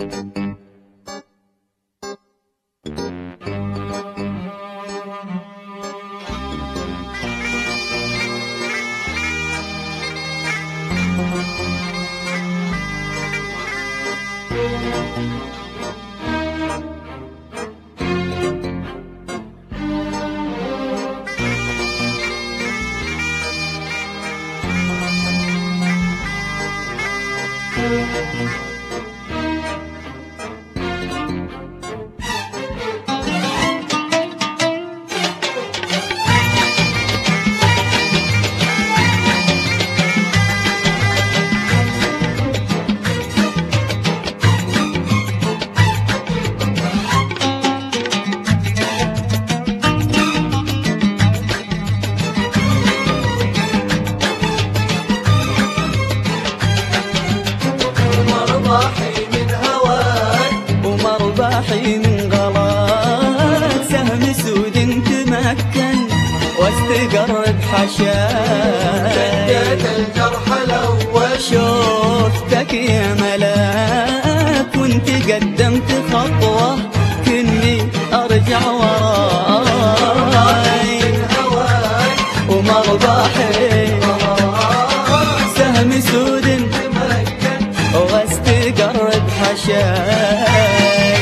من غلاك سهم سود تمكن واستقر بحشاك. شديت الجرح الأول شوفتك يا ملاك وانت قدمت خطوة كني أرجع وراي ومرباحي سهم سود تمكن واستقر بحشاك.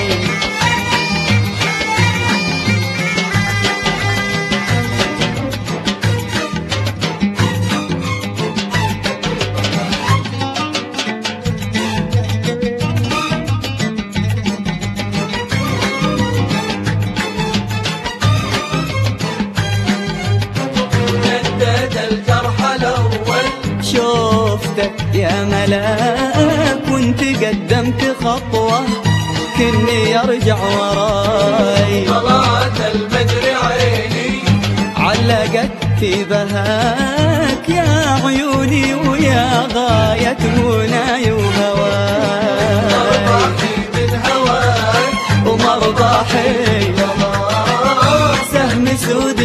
شوفتك يا ملاك وانت قدمت خطوة كني ارجع وراي. طلعت البدر عيني علقت في بهاك يا عيوني ويا غاية مناي وهواي. مرضاحي من هواك ومرضاحي سهم سود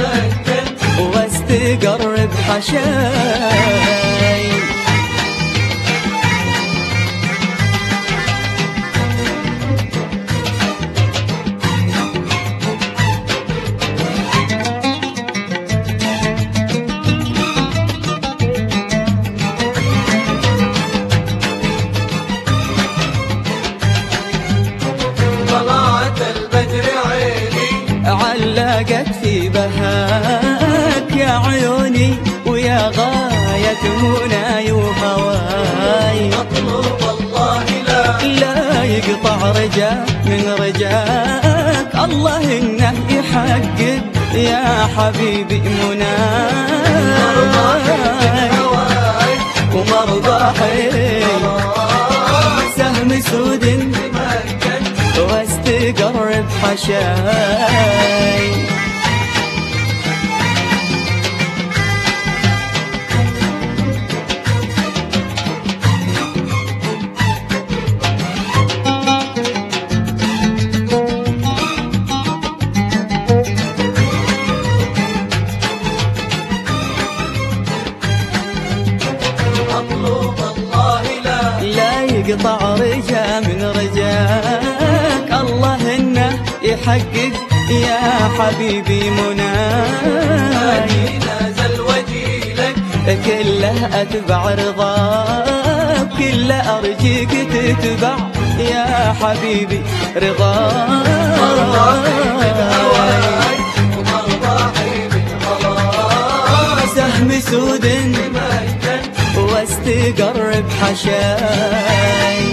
واستقر بحشاي. طلعت البدر عيني علقت في بهاك يا عيوني ويا غاية مناي وهواي. مطلوب الله لا يقطع رجاء من رجاك الله إنه يحقق يا حبيبي مناي. ومرضاحي سهم سود واستقر بحشاي. لا يقطع رجا من رجاك الله إنه يحقق يا حبيبي مناي. نازل وجيلك كله أتبع رضاك كله أرجيك تتبع يا حبيبي رضاك. سهم سود واستقر بحشاي.